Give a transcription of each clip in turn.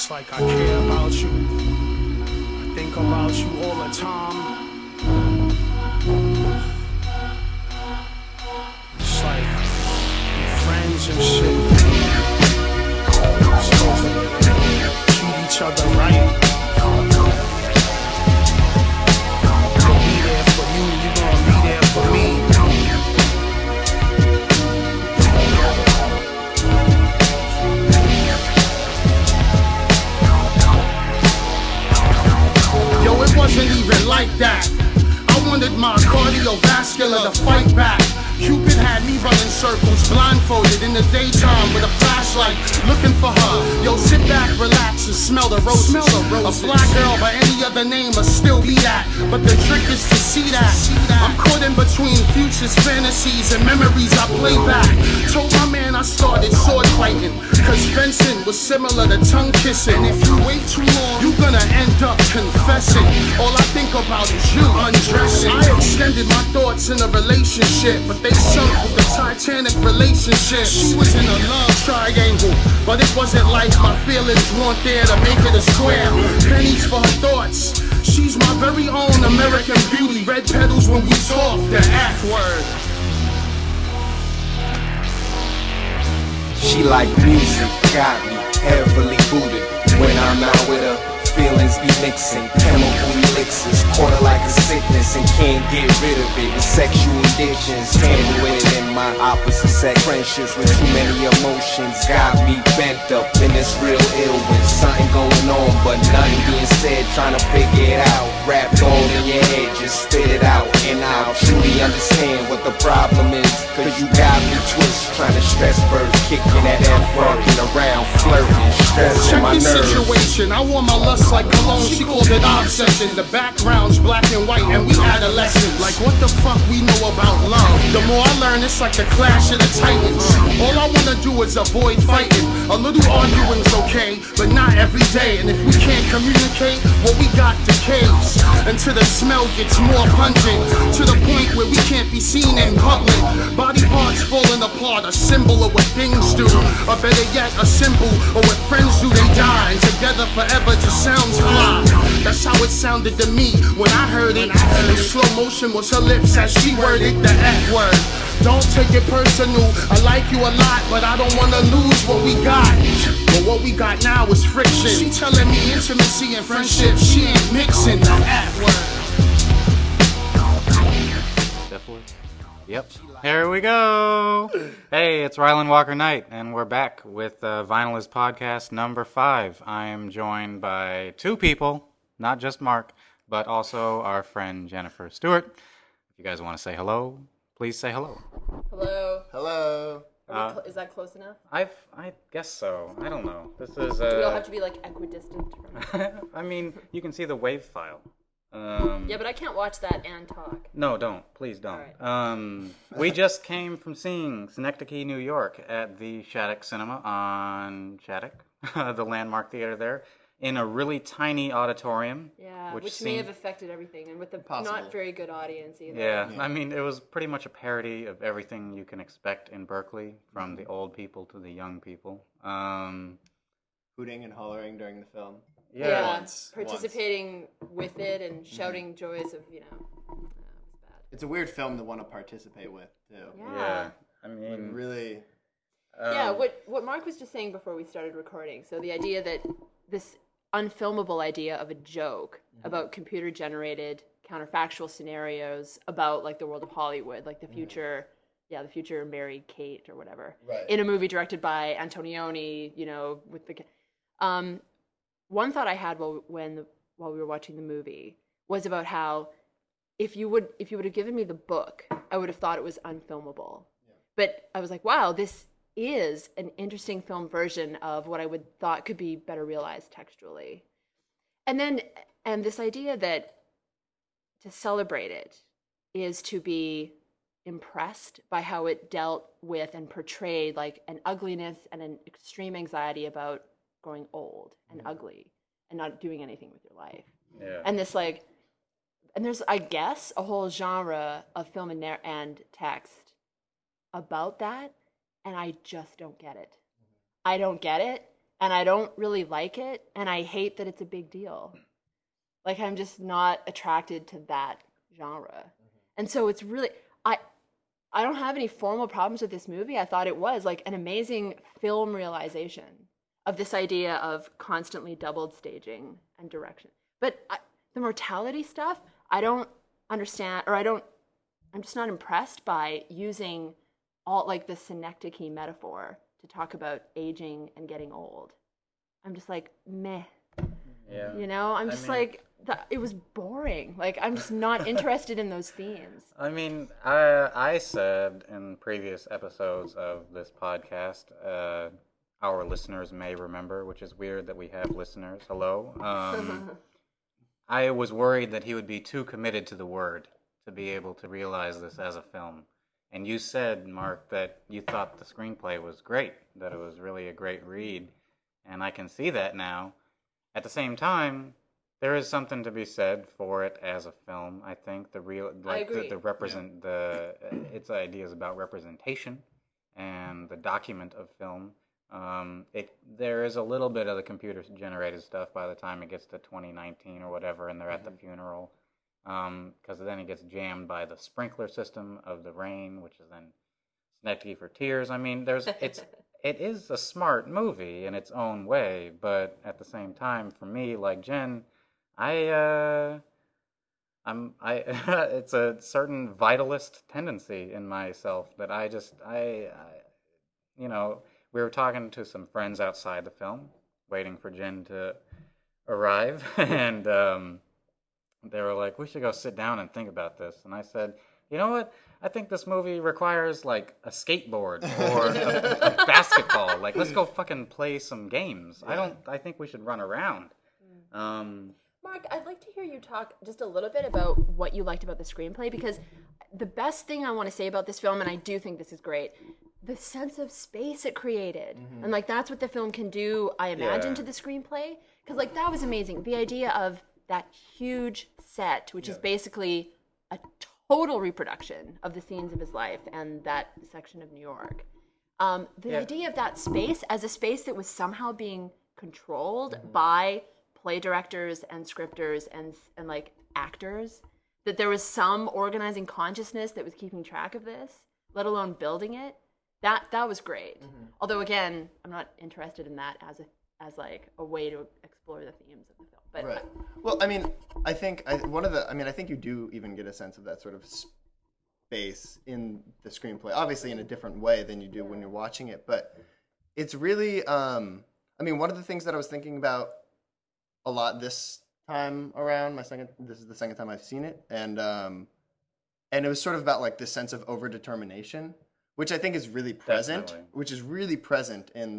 It's like I care about you. I think about you all the time. It's like we're friends and shit. We're supposed to treat each other right. I'll be there for you, you gonna be there for me. Yo, it wasn't even like that. I wanted my cardiovascular to fight back. Cupid had me running circles, blindfolded in the daytime with a flashlight, looking for her. Yo, sit back, relax, and smell the roses. A fly girl by any other name will still be that. But the trick is to see that. I'm caught in between futures, fantasies, and memories I play back. Told my man I started sword fighting, cause fencing was similar to tongue kissing. And if you wait too long, you gonna end up confessing. All I think about is you undressing. I extended my thoughts in a relationship, but they sunk with the Titanic relationship. She was in a love triangle, but it wasn't like my feelings weren't there to make it a square. Pennies for her thoughts. She's my very own American beauty. Red petals when we talk, the F word. She like music, got me heavily booted. When I'm out with her, feelings be mixing. Chemical elixirs, caught her like a sickness and can't get rid of it. With sexual addictions, tangled with it in my opposite sex. Friendships with too many emotions got me bent up in this real ill with something going on, but nothing being said. Trying to figure it out, wrapped all in your head, just spit it out. And I'll truly understand what the problem is, cause you got me twisted, trying to stress birds, kicking that F working around, flirting, stressing my nerves. Check this situation, I wore my lust like cologne, she called it obsession. The background's black and white and we adolescents. Like what the fuck we know about love? The more I learn, it's like the clash of the titans. All I wanna do is avoid fighting. A little arguing's okay, but not every day. And if we can't communicate, what we got decays until the smell gets more pungent, to the point where we can't be seen in public. Body parts falling apart, a symbol of what things do, or better yet, a symbol of what friends do. They die, and together forever just sounds fly. That's how it sounded to me when I heard it. In slow motion was her lips as she worded the F word. Don't take it personal, I like you a lot, but I don't wanna lose what we got. But what we got now is friction. She telling me intimacy and friendship, she ain't mixing the F word. Yep. Here we go. Hey, it's Rylan Walker Knight, and we're back with Vinyl is Podcast number 5. I am joined by two people, not just Mark, but also our friend Jennifer Stewart. If you guys want to say hello, please say hello. Hello. Hello. Is that close enough? I guess so. I don't know. This is. Do we all have to be like equidistant? I mean, you can see the WAV file. Yeah, but I can't watch that and talk. No, don't. Please don't. Right. We just came from seeing Synecdoche, New York at the Shattuck Cinema on Shattuck, the landmark theater there, in a really tiny auditorium. Yeah, which may have affected everything, and with a not very good audience either. Yeah, I mean, it was pretty much a parody of everything you can expect in Berkeley, from the old people to the young people. Hooting and hollering during the film. Yeah, participating with it and shouting joys of, it was bad. It's a weird film to want to participate with, too. Yeah. I mean, really. Yeah, what Mark was just saying before we started recording. So the idea that this unfilmable idea of a joke about computer-generated counterfactual scenarios about like the world of Hollywood, like the future, the future married Kate or whatever, right, in a movie directed by Antonioni, with the. One thought I had while we were watching the movie was about how if you would have given me the book, I would have thought it was unfilmable. Yeah. But I was like, wow, this is an interesting film version of what I would thought could be better realized textually. And this idea that to celebrate it is to be impressed by how it dealt with and portrayed like an ugliness and an extreme anxiety about growing old and ugly and not doing anything with your life. Yeah. And this and there's, I guess, a whole genre of film and text about that, and I just don't get it. I don't get it, and I don't really like it, and I hate that it's a big deal. Like, I'm just not attracted to that genre. And so it's really, I don't have any formal problems with this movie. I thought it was like an amazing film realization of this idea of constantly doubled staging and direction. But the mortality stuff, I don't understand, or I'm just not impressed by using all like the synecdoche metaphor to talk about aging and getting old. I'm just like, meh. Yeah. You know, I'm just like, it was boring. Like, I'm just not interested in those themes. I mean, I said in previous episodes of this podcast, our listeners may remember, which is weird that we have listeners. Hello. I was worried that he would be too committed to the word to be able to realize this as a film. And you said, Mark, that you thought the screenplay was great, that it was really a great read. And I can see that now. At the same time, there is something to be said for it as a film. I think the real, like its ideas about representation and the document of film. There is a little bit of the computer generated stuff by the time it gets to 2019 or whatever, and they're at the funeral, because then it gets jammed by the sprinkler system of the rain, which is then Synecdoche for Tears. I mean, it is a smart movie in its own way, but at the same time, for me, like Jen, it's a certain vitalist tendency in myself that we were talking to some friends outside the film, waiting for Jen to arrive, and they were like, we should go sit down and think about this. And I said, you know what? I think this movie requires, like, a skateboard or a basketball. Like, let's go fucking play some games. Yeah. I think we should run around. Mark, I'd like to hear you talk just a little bit about what you liked about the screenplay, because the best thing I want to say about this film, and I do think this is great, the sense of space it created. And, like, that's what the film can do, I imagine, to the screenplay. Because, like, that was amazing. The idea of that huge set, which is basically a total reproduction of the scenes of his life and that section of New York. The idea of that space as a space that was somehow being controlled by play directors and scripters and like actors, that there was some organizing consciousness that was keeping track of this, let alone building it. That was great. Although again, I'm not interested in that as like a way to explore the themes of the film. But Right. Well, I mean, I think I think you do even get a sense of that sort of space in the screenplay. Obviously, in a different way than you do when you're watching it. But it's really, I mean, one of the things that I was thinking about a lot this time around, this is the second time I've seen it, and it was sort of about like this sense of overdetermination, which I think is really present, Definitely. which is really present in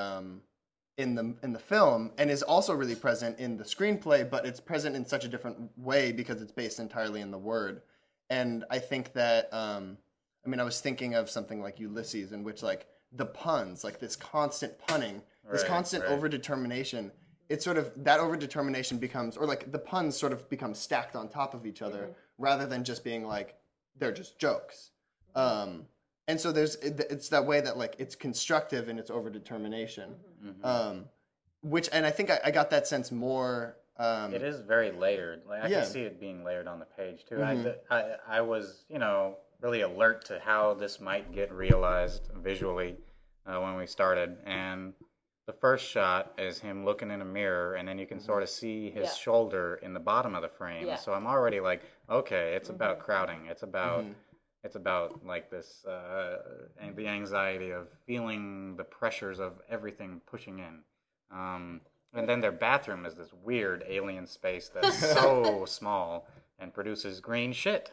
the film, and is also really present in the screenplay, but it's present in such a different way because it's based entirely in the word. And I think that, I mean, I was thinking of something like Ulysses, in which like the puns, like this constant punning, this constant overdetermination, it's sort of, that overdetermination becomes, or like the puns sort of become stacked on top of each other, rather than just being like, they're just jokes. And so it's that way that like it's constructive in its overdetermination, which, and I think I got that sense more. It is very layered. Like I can see it being layered on the page too. I was, really alert to how this might get realized visually when we started. And the first shot is him looking in a mirror, and then you can sort of see his shoulder in the bottom of the frame. Yeah. So I'm already like, okay, it's about crowding. It's about like this, and the anxiety of feeling the pressures of everything pushing in. And then their bathroom is this weird alien space that's so small and produces green shit.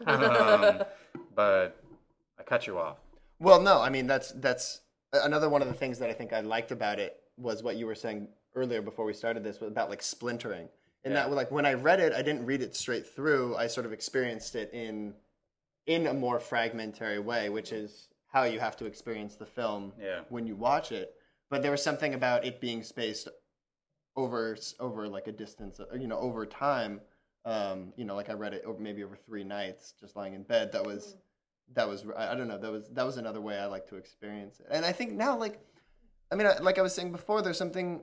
But I cut you off. Well, no, I mean, that's another one of the things that I think I liked about it was what you were saying earlier before we started this, was about like splintering. And that, like, when I read it, I didn't read it straight through. I sort of experienced it in a more fragmentary way, which is how you have to experience the film when you watch it. But there was something about it being spaced over like a distance, over time. Like I read it maybe over 3 nights, just lying in bed. That was I don't know. That was another way I like to experience it. And I think now, like, I mean, like I was saying before, there's something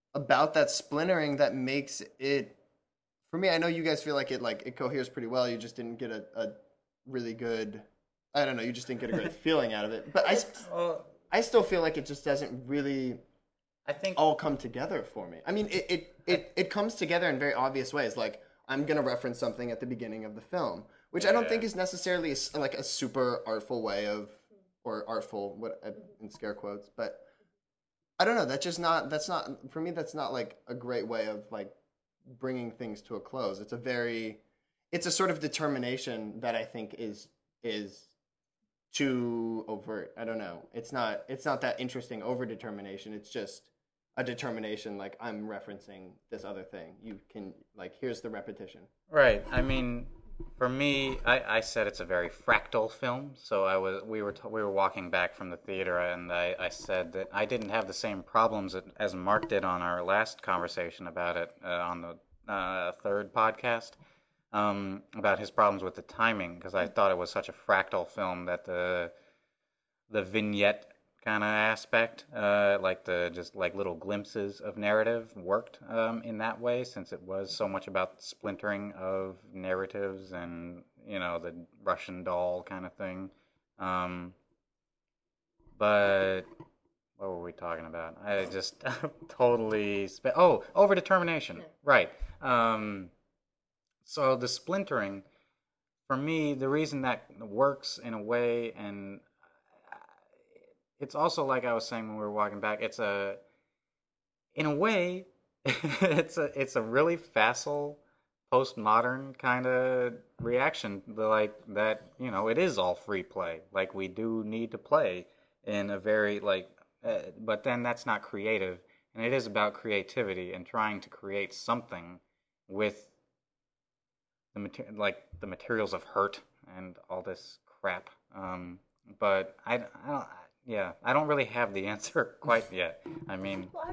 about that splintering that makes it, for me, I know you guys feel like it coheres pretty well. You just didn't get a really good, I don't know, you just didn't get a great feeling out of it. But Well, I still feel like it just doesn't really I think all come together for me. I mean, it comes together in very obvious ways. Like, I'm gonna reference something at the beginning of the film, which I don't think is necessarily like a super artful way of, or artful, what in scare quotes, but I don't know. That's not for me. That's not like a great way of like bringing things to a close. It's a sort of determination that I think is too overt. I don't know. It's not that interesting over determination. It's just a determination like I'm referencing this other thing. You can like here's the repetition. right. I mean, for me, I said it's a very fractal film. So we were walking back from the theater, and I said that I didn't have the same problems as Mark did on our last conversation about it on the third podcast, about his problems with the timing, because I thought it was such a fractal film that the vignette kind of aspect, like the just like little glimpses of narrative, worked in that way, since it was so much about splintering of narratives and the Russian doll kind of thing. But what were we talking about? I just totally overdetermination, right? So the splintering, for me, the reason that works in a way, and it's also like I was saying when we were walking back. In a way, it's a really facile postmodern kind of reaction. Like that, it is all free play. Like we do need to play in a very but then that's not creative, and it is about creativity and trying to create something with the materials of hurt and all this crap. But I don't. Yeah, I don't really have the answer quite yet. I mean, Well,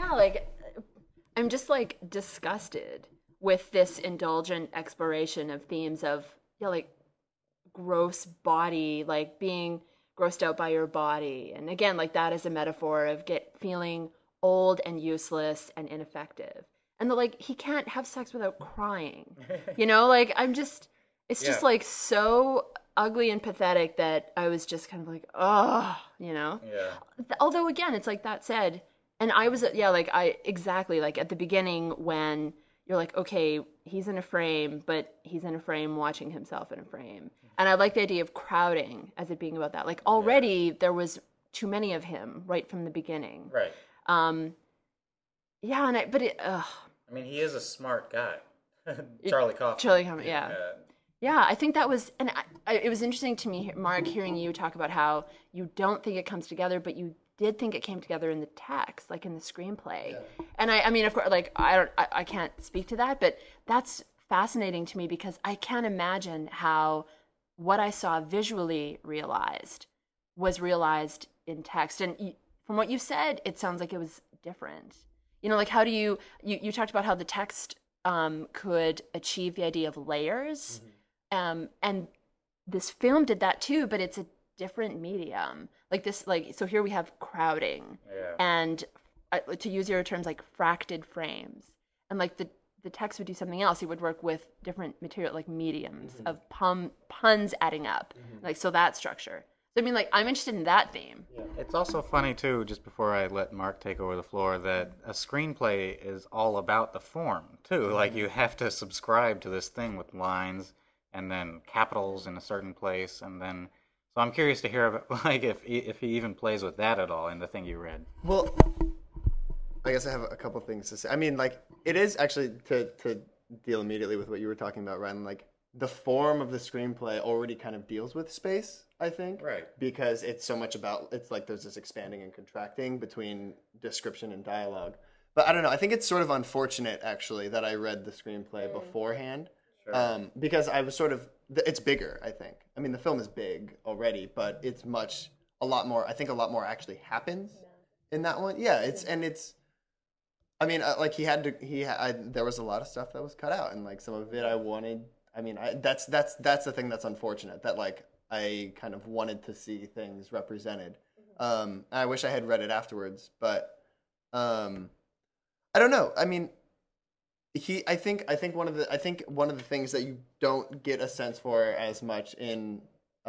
I'm just like disgusted with this indulgent exploration of themes of like gross body, like being grossed out by your body, and again, like that is a metaphor of feeling old and useless and ineffective, and like he can't have sex without crying, like it's just Yeah. like so ugly and pathetic that I was just kind of like, oh, yeah, although again it's like that said, and I was like I exactly like at the beginning when you're like, okay, he's in a frame, but he's in a frame watching himself in a frame, and I like the idea of crowding as it being about that. Like already there was too many of him right from the beginning. right. um yeah, and I mean, he is a smart guy, Charlie Kaufman. Charlie Kaufman, yeah. Yeah, I think that was, and it was interesting to me, Mark, hearing you talk about how you don't think it comes together, but you did think it came together in the text, like in the screenplay. Yeah. And I mean, of course, like I can't speak to that, but that's fascinating to me because I can't imagine how what I saw visually was realized in text. And from what you said, it sounds like it was different. Like how do you talked about how the text could achieve the idea of layers. And this film did that too, but it's a different medium. Like this, so here we have crowding, and to use your terms, like fracted frames, and like the text would do something else. It would work with different material, like mediums of puns adding up, like so that structure. So I mean, like I'm interested in that theme. Yeah. It's also funny too, just before I let Mark take over the floor, that a screenplay is all about the form too. Like you have to subscribe to this thing with lines and then capitals in a certain place, and then so I'm curious to hear about, like if he even plays with that at all in the thing you read. Well, I guess I have a couple things to say. I mean, like it is actually to deal immediately with what you were talking about, Ryan. Like the form of the screenplay already kind of deals with space, I think, right? Because it's so much about it's like there's this expanding and contracting between description and dialogue. But I don't know. I think it's sort of unfortunate actually that I read the screenplay beforehand. Sure. Because I was it's bigger, I think. I mean, the film is big already, but it's a lot more actually happens in that one. Yeah, I mean, like there was a lot of stuff that was cut out, and like some of it I wanted, I mean, that's the thing that's unfortunate, that like I kind of wanted to see things represented. I wish I had read it afterwards, but I I don't know. I mean, I think one of the things that you don't get a sense for as much in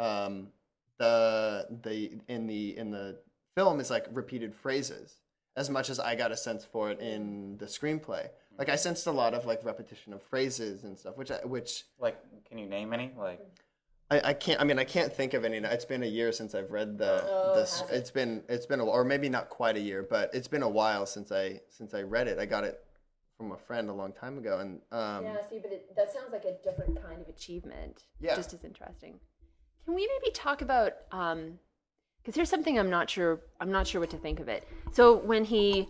the film is like repeated phrases, as much as I got a sense for it in the screenplay. Like I sensed a lot of like repetition of phrases and stuff, which Like, can you name any? Like, I can't. I mean, I can't think of any. It's been a year since I've read this. It's been or maybe not quite a year, but it's been a while since I read it. I got it from a friend a long time ago, and see, but that sounds like a different kind of achievement. Yeah. Just as interesting. Can we maybe talk about because here's something I'm not sure what to think of it. So when the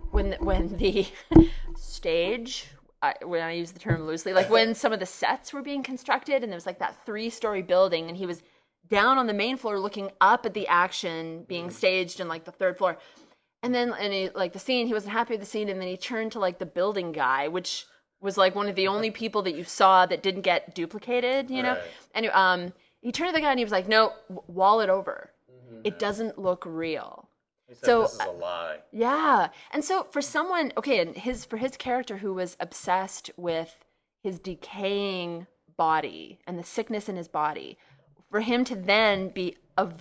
stage, when I use the term loosely, like when some of the sets were being constructed and there was like that 3-story building and he was down on the main floor looking up at the action being staged in like the 3rd floor. And he, like the scene, he wasn't happy with the scene, and then he turned to like the building guy, which was like one of the only people that you saw that didn't get duplicated, you know? Right. And he turned to the guy and he was like, no, wall it over. It doesn't look real. he said So, this is a lie. Yeah. And so for someone, okay, and for his character who was obsessed with his decaying body and the sickness in his body, for him to then be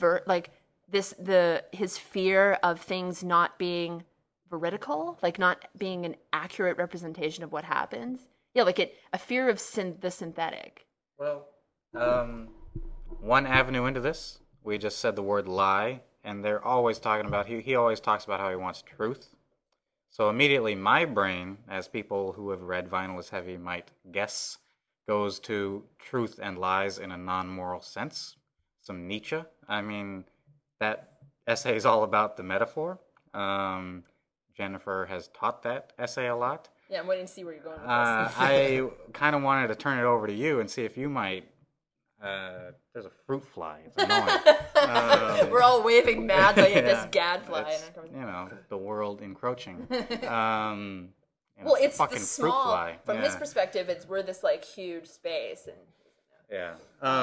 his fear of things not being veridical, like not being an accurate representation of what happens. Yeah, like a fear of the synthetic. Well, one avenue into this, we just said the word lie, and they're always talking about, he always talks about how he wants truth. So immediately my brain, as people who have read Vinyl is Heavy might guess, goes to truth and lies in a non-moral sense. Some Nietzsche. I mean, that essay is all about the metaphor. Jennifer has taught that essay a lot. Yeah, I'm waiting to see where you're going with this. I kind of wanted to turn it over to you and see if you might. There's a fruit fly. It's annoying. We're all waving madly at this Yeah, gadfly. it's, the world encroaching. Well, it's fucking the fruit small. fly. From Yeah. his perspective, we're this like huge space, and Yeah.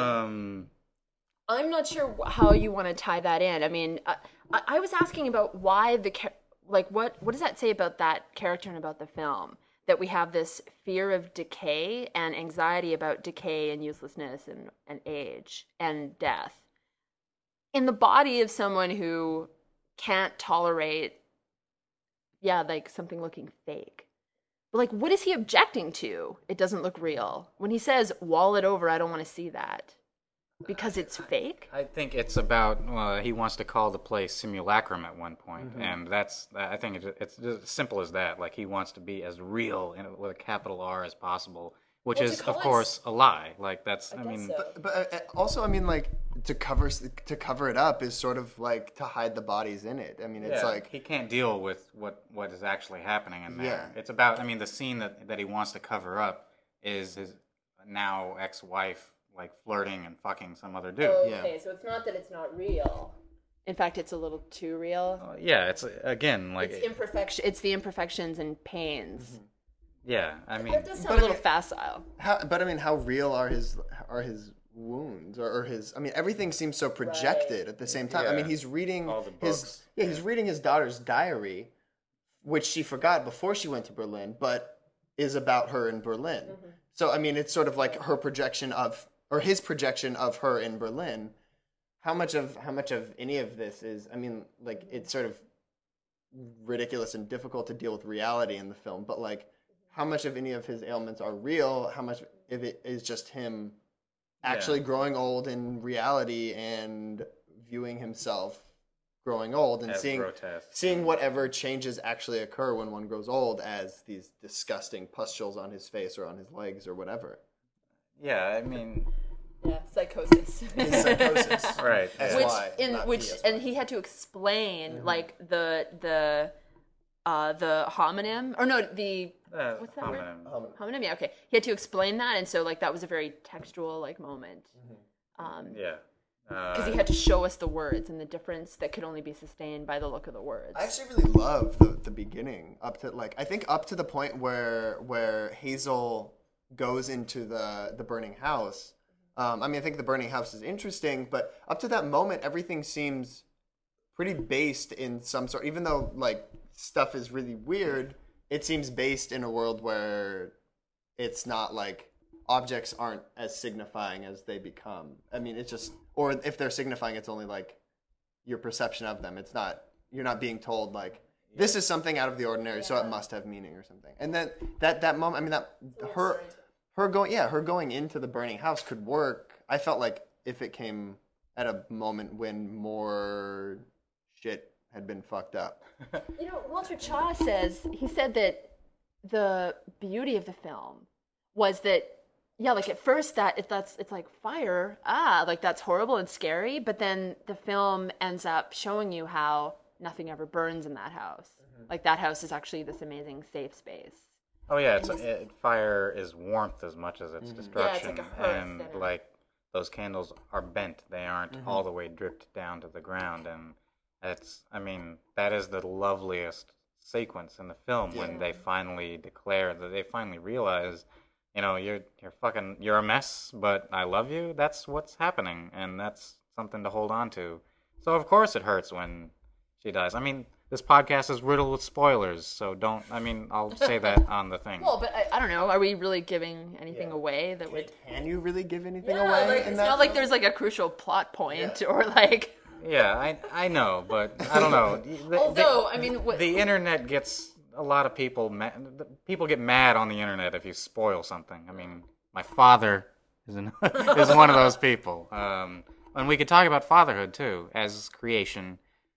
I'm not sure how you want to tie that in. I mean, I was asking about why what does that say about that character and about the film? That we have this fear of decay and anxiety about decay and uselessness and age and death in the body of someone who can't tolerate, like something looking fake. But like, what is he objecting to? It doesn't look real. When he says, wall it over, I don't want to see that. Because it's fake? I think it's about he wants to call the place simulacrum at one point, and I think it's just as simple as that. Like he wants to be as real with a capital R as possible, which is of course a lie. Like that's I mean, so. But also, I mean, like to cover it up is sort of like to hide the bodies in it. I mean, it's like he can't deal with what is actually happening in there. Yeah. It's about the scene that he wants to cover up is his now ex-wife like flirting and fucking some other dude. Okay, so it's not that it's not real. In fact, it's a little too real. It's again like It's the imperfections and pains. Yeah, I mean, That does sound a little facile. how real are his wounds or his? I mean, everything seems so projected at the same time. I mean, he's reading all the his books. he's reading his daughter's diary, which she forgot before she went to Berlin, but is about her in Berlin. So I mean, it's sort of like her projection of. Or his projection of her in Berlin. How much of any of this is? I mean, like it's sort of ridiculous and difficult to deal with reality in the film. But like, how much of any of his ailments are real? How much of it is just him actually growing old in reality and viewing himself growing old and As seeing grotesque. seeing whatever changes actually occur when one grows old as these disgusting pustules on his face or on his legs or whatever. Yeah, I mean, Yeah, psychosis. His psychosis. right. S-Y, Yeah. not PSY. And he had to explain like the homonym or no the what's that word? Homonym. Homonym. Yeah, okay. He had to explain that, and so like that was a very textual like moment. Yeah. Because he had to show us the words and the difference that could only be sustained by the look of the words. I actually really love the beginning up to the point where Hazel goes into the burning house. I mean, I think the burning house is interesting, but up to that moment, everything seems pretty based in some sort. Even though like stuff is really weird, it seems based in a world where it's not like objects aren't as signifying as they become. I mean, it's just, or if they're signifying, it's only like your perception of them. It's not, you're not being told like, this is something out of the ordinary, so it must have meaning or something. And then that moment, I mean, that her going into the burning house could work. I felt like if it came at a moment when more shit had been fucked up. You know, Walter Chaw said that the beauty of the film was that, yeah, like at first it's like fire, like that's horrible and scary, but then the film ends up showing you how nothing ever burns in that house. Like that house is actually this amazing safe space. Oh yeah, fire is warmth as much as it's destruction, it's like a hearth and that like those candles are bent; they aren't all the way dripped down to the ground, and that is the loveliest sequence in the film when they finally declare that they finally realize, you know, you're a mess, but I love you. That's what's happening, and that's something to hold on to. So of course it hurts when she dies. I mean, this podcast is riddled with spoilers, so I'll say that on the thing. Well, but I don't know. Are we really giving anything away that would? Can you really give anything away? Like, it's not like there's like a crucial plot point or like. Yeah, I know, but I don't know. Although, the internet gets a lot of people mad. People get mad on the internet if you spoil something. I mean, my father is one of those people. And we could talk about fatherhood too, as creation,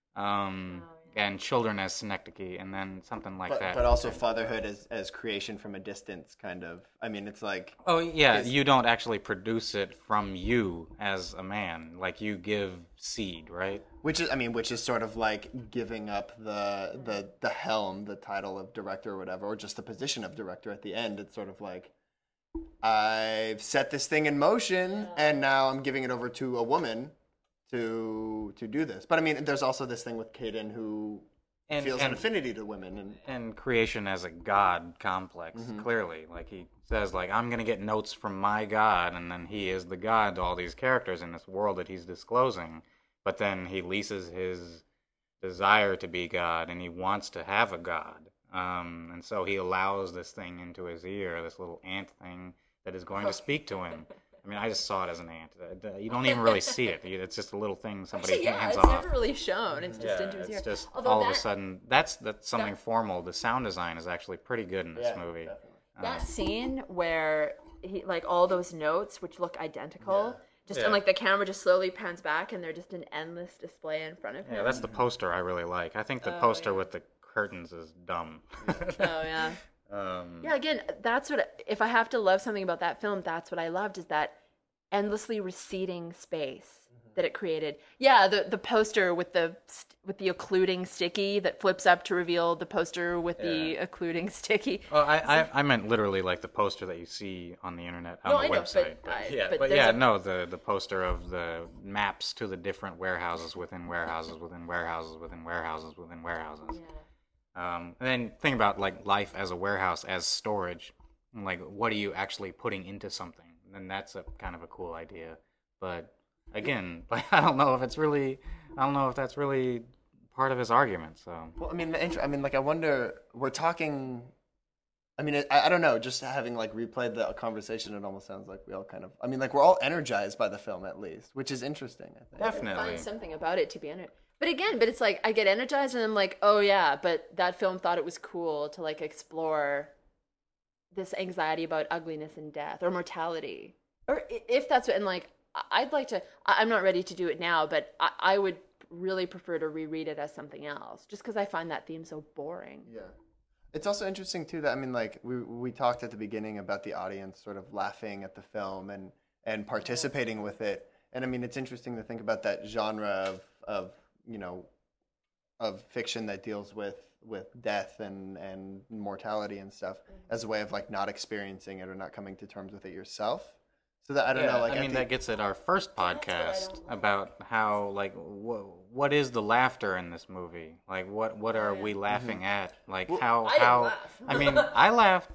and children as synecdoche, and then something like that. But also fatherhood as creation from a distance, kind of. I mean, it's like... Oh, yeah, you don't actually produce it from you as a man. Like, you give seed, right? Which is sort of like giving up the helm, the title of director or whatever, or just the position of director at the end. It's sort of like, I've set this thing in motion, and now I'm giving it over to a woman to do this. But I mean, there's also this thing with Caden who feels an affinity to women and creation as a god complex. Clearly, like he says, like, I'm gonna get notes from my god, and then he is the god to all these characters in this world that he's disclosing. But then he leases his desire to be god, and he wants to have a god, and so he allows this thing into his ear, this little ant thing that is going to speak to him. I mean, I just saw it as an ant. You don't even really see it. It's just a little thing somebody hands off. It's never really shown. It's just into his ear. It's just all of a sudden, that's something formal. The sound design is actually pretty good in this movie. That scene where he, like, all those notes, which look identical, and like the camera just slowly pans back, and they're just an endless display in front of him. Yeah, that's the poster I really like. I think the poster with the curtains is dumb. Yeah, again, that's what, if I have to love something about that film, that's what I loved, is that endlessly receding space that it created. Yeah, the poster with the occluding sticky that flips up to reveal the poster with the occluding sticky. Well, I meant literally like the poster that you see on the internet on the website. The poster of the maps to the different warehouses within warehouses within warehouses within warehouses within warehouses. Yeah. And then think about like life as a warehouse, as storage. Like, what are you actually putting into something? And that's a kind of a cool idea. But again, like, I don't know if that's really part of his argument. So, well, I wonder. We're talking. I mean, I don't know. Just having like replayed the conversation, it almost sounds like we all kind of. I mean, like we're all energized by the film at least, which is interesting. I think definitely find something about it to be energized. But it's like I get energized and I'm like, oh yeah, but that film thought it was cool to like explore this anxiety about ugliness and death or mortality, or if that's what. And like, I'd like to. I'm not ready to do it now, but I would really prefer to reread it as something else, just because I find that theme so boring. Yeah. It's also interesting too that, I mean, like we talked at the beginning about the audience sort of laughing at the film and participating with it, and I mean, it's interesting to think about that genre of fiction that deals with death and mortality and stuff as a way of like not experiencing it or not coming to terms with it yourself. So that I don't know. Like, that gets at our first podcast about how, like, what is the laughter in this movie? Like, what are we laughing at? Like, how? I didn't laugh. I mean, I laughed.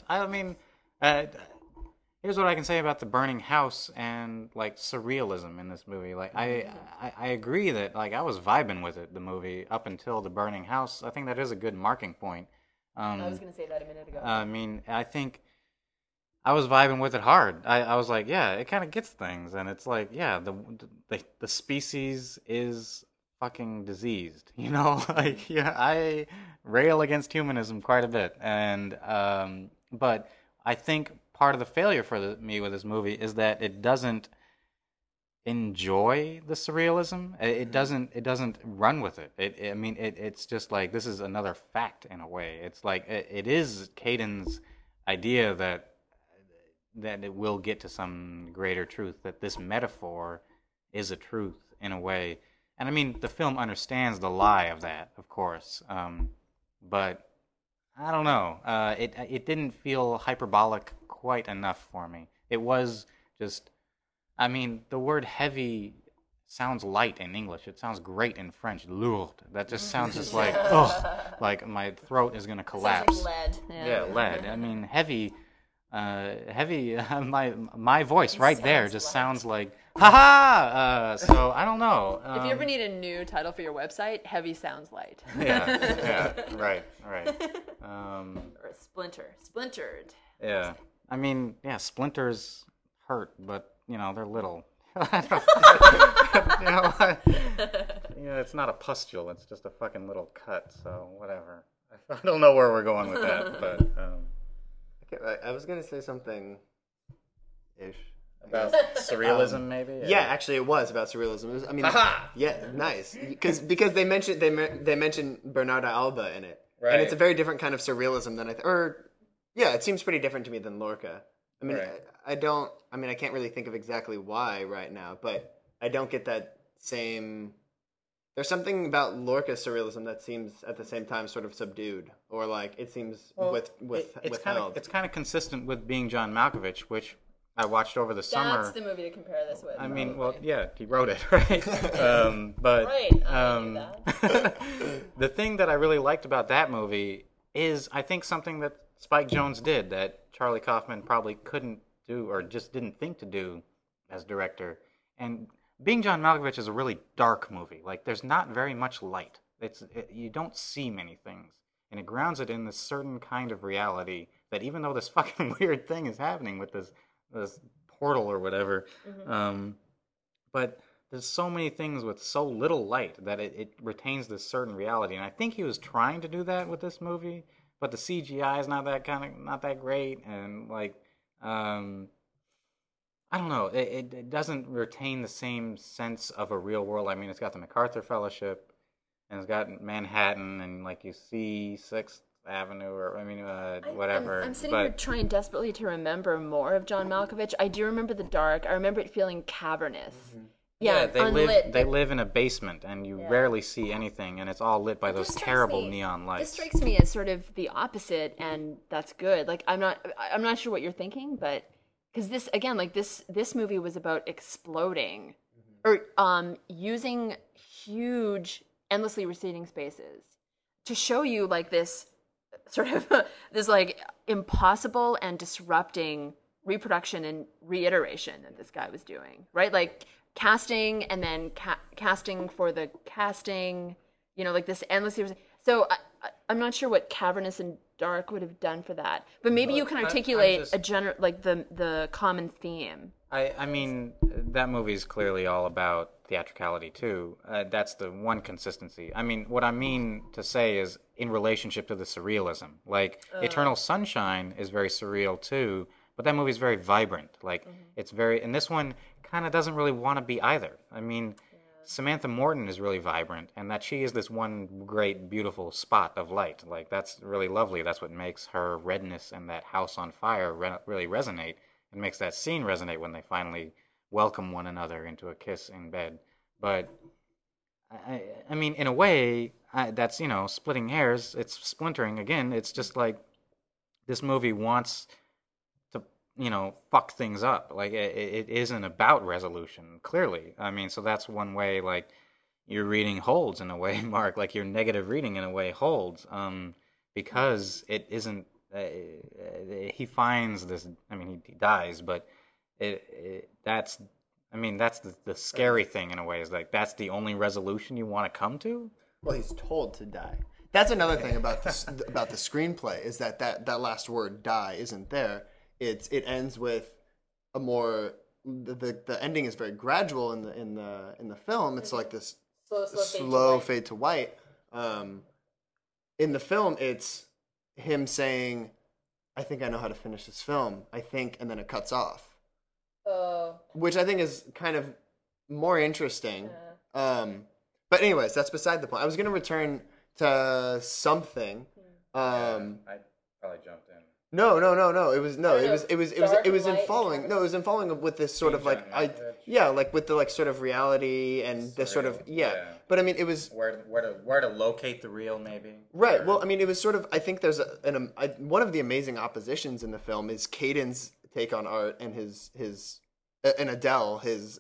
Here's what I can say about the burning house and like surrealism in this movie. Like, I agree that like I was vibing with it, the movie, up until the burning house. I think that is a good marking point. I was going to say that a minute ago. I mean, I think I was vibing with it hard. I was like, yeah, it kind of gets things, and it's like, yeah, the species is fucking diseased, you know. Like, yeah, I rail against humanism quite a bit, and but I think part of the failure for me with this movie is that it doesn't enjoy the surrealism. It doesn't run with it. I mean, it's just like, this is another fact in a way. It's like it is Caden's idea that it will get to some greater truth, that this metaphor is a truth in a way. And I mean, the film understands the lie of that, of course, but I don't know. It didn't feel hyperbolic quite enough for me. It was just, I mean, the word heavy sounds light in English. It sounds great in French. Lourd. That just sounds just like, ugh, like my throat is gonna collapse. Sounds like lead. Yeah, lead. I mean, heavy. My voice right there just sounds like, haha. So I don't know. If you ever need a new title for your website, Heavy Sounds Light. Yeah, right. Or splintered. Yeah, I mean, yeah, splinters hurt, but you know, they're little. You know, it's not a pustule. It's just a fucking little cut. So whatever. I don't know where we're going with that, but. I was gonna say something ish About surrealism, maybe. Yeah, actually, it was about surrealism. It was, I mean, yeah, nice, because they mentioned they mentioned Bernarda Alba in it, right. And it's a very different kind of surrealism than it seems pretty different to me than Lorca. I mean, Right. I can't really think of exactly why right now, but I don't get that same. There's something about Lorca's surrealism that seems at the same time sort of subdued, or like it seems withheld. It's kind of consistent with Being John Malkovich, which I watched over the summer. That's the movie to compare this with. I mean, well, yeah, he wrote it, right? But Right, I knew that. the thing that I really liked about that movie is, I think, something that Spike Jonze did that Charlie Kaufman probably couldn't do, or just didn't think to do as director. And Being John Malkovich is a really dark movie. Like, there's not very much light. You don't see many things. And it grounds it in this certain kind of reality that, even though this fucking weird thing is happening with this portal or whatever, but there's so many things with so little light that it retains this certain reality. And I think he was trying to do that with this movie, but the CGI is not that great, and like, I don't know, it doesn't retain the same sense of a real world. I mean, it's got the MacArthur Fellowship, and it's got Manhattan, and like you see 6th Avenue, or whatever. I'm sitting here trying desperately to remember more of John Malkovich. I do remember the dark. I remember it feeling cavernous. Mm-hmm. Yeah, unlit. They live in a basement, and you rarely see anything, and it's all lit by those terrible neon lights. This strikes me as sort of the opposite, and that's good. Like, I'm not sure what you're thinking, but because this, again, like this movie was about exploding, or using huge, endlessly receding spaces to show you like this sort of this like impossible and disrupting reproduction and reiteration that this guy was doing, right? Like casting and then casting for the casting, like this endlessly. So I'm not sure what cavernous and dark would have done for that, but maybe you can articulate a general, like the common theme. I mean, that movie is clearly all about theatricality too. That's the one consistency. I mean, what I mean to say is in relationship to the surrealism. Like, Eternal Sunshine is very surreal too, but that movie is very vibrant. Like, it's very, and this one kind of doesn't really want to be either. I mean, Samantha Morton is really vibrant, and that she is this one great, beautiful spot of light. Like, that's really lovely. That's what makes her redness and that house on fire really resonate, and makes that scene resonate when they finally welcome one another into a kiss in bed. But, I mean, in a way, that's, splitting hairs. It's splintering. Again, it's just like this movie wants to, fuck things up. Like, it isn't about resolution, clearly. I mean, so that's one way, like, your reading holds in a way, Mark. Like, your negative reading in a way holds, because it isn't, he finds this, I mean, he dies, but that's the scary thing in a way, is like, that's the only resolution you want to come to? Well, he's told to die. That's another thing about this about the screenplay is that last word "die" isn't there. It ends with a more the ending is very gradual in the film. It's like this slow fade to white. In the film, it's him saying, "I think I know how to finish this film. I think," and then it cuts off. Which I think is kind of more interesting. But anyways, that's beside the point. I was going to return to something. I probably jumped in. No. It was in following. Dark No, it was in following with this sort of like like with the like sort of reality and the sort of But I mean, it was where to locate the real, maybe. right. Well, I mean, it was sort of. I think there's one of the amazing oppositions in the film is Caden's take on art and his and Adele, his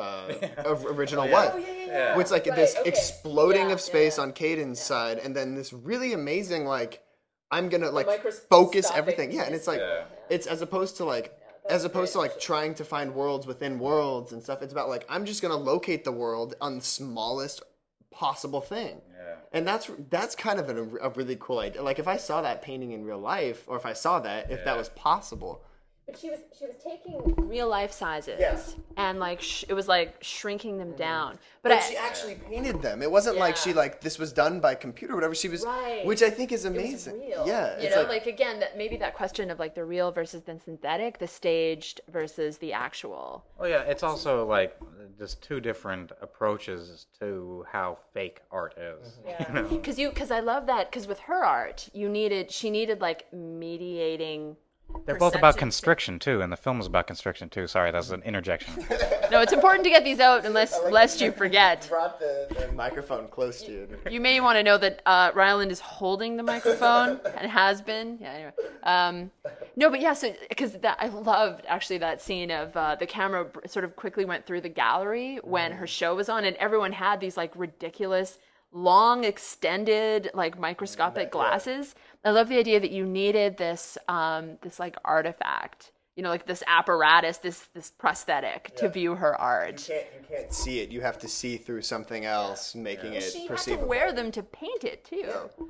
original wife. Which like this exploding of space on Caden's side, and then this really amazing like I'm gonna like focus everything. Yeah, and it's like it's as opposed to like trying to find worlds within worlds and stuff. It's about like I'm just gonna locate the world on the smallest possible thing. Yeah. And that's kind of a really cool idea. Like if I saw that painting in real life, or if I saw that if that was possible. But she was taking real life sizes and like it was like shrinking them down. But she actually painted them. It wasn't like she like this was done by computer or whatever. She was which I think is amazing. It was real. Yeah, you know, like again that maybe that question of like the real versus the synthetic, the staged versus the actual. Well, yeah, it's also like just two different approaches to how fake art is. Yeah. Because I love that because with her art, she needed like mediating. They're both about constriction too, and the film is about constriction too. Sorry, that's an interjection. No, it's important to get these out lest you forget. Brought the microphone close to you. You may want to know that Ryland is holding the microphone and has been. Yeah. Anyway. No, but yeah. So because I loved actually that scene of the camera sort of quickly went through the gallery when her show was on, and everyone had these like ridiculous, long, extended, like microscopic glasses. I love the idea that you needed this like artifact, you know, like this apparatus, this prosthetic to view her art. You can't see it. You have to see through something else, making it perceivable. She had to wear them to paint it too.